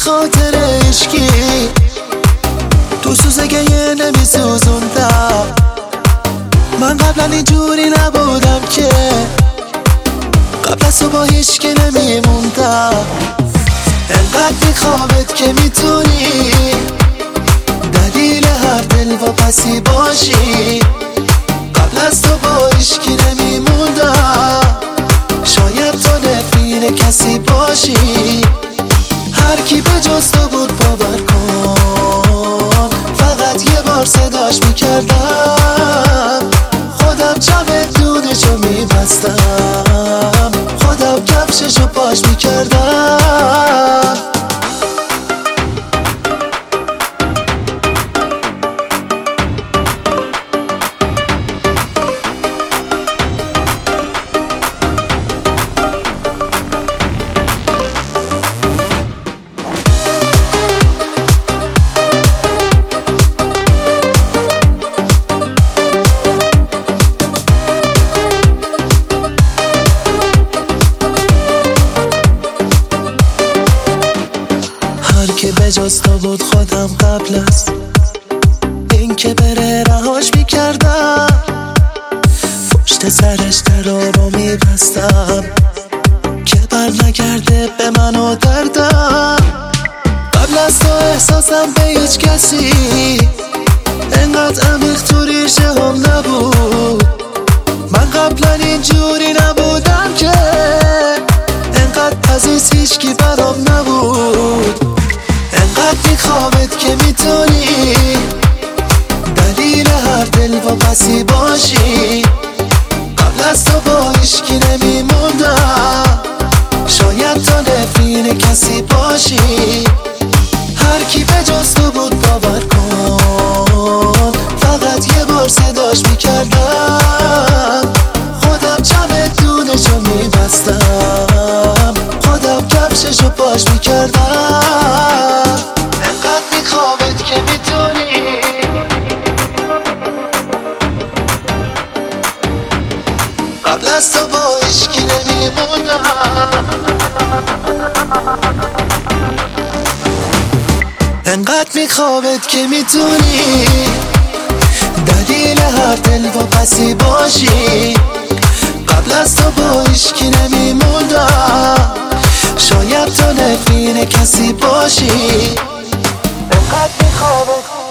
خاطر عشقی تو سوزگه نمی سوزوندم. من قبلا اینجوری نبودم که قبل از تو با هیچکی نمیموندم. انقدر میخوامت که میتونی دلیل هر دل و پسی باشی. قبل از تو با هیچکی نمیموندم. شاید تو نفرین کسی باشی. هر کی به جز تو بود باور کن، فقط یه بار صداش میکردم. خودم چمدونشو میبستم، خودم کفششو پاش میکردم. که به جز تو بود خودم قبل از این که بره رهاش میکردم. پشت سرش درا رو میبستم که بر نگرده به من و دردم. قبل از تو احساسم به هیچ کسی انقدر عمیق تو ریشه هم نبود. من قبلا اینجوری نبودم که انقدر عزیز هیچکی برام نبود. انقدر میخوامت که میتونی دلیل هر دل و پسی باشی. قبل از تو با هیچکی نمیموندم. شاید تو نفرین کسی باشی. هر کی به جز تو بود باور کن، فقط یه بار صداش میکردم. خودم چمدونشو میبستم، خودم کفششو پاش میکردم. که میتونی قبل از تو با عشقی نمیمونم. انقدر میخوامت که میتونی دلیل هر دل و پسی باشی. قبل از تو با عشقی نمیمونم. شاید تو نفرین کسی باشی. انقدر میخوامت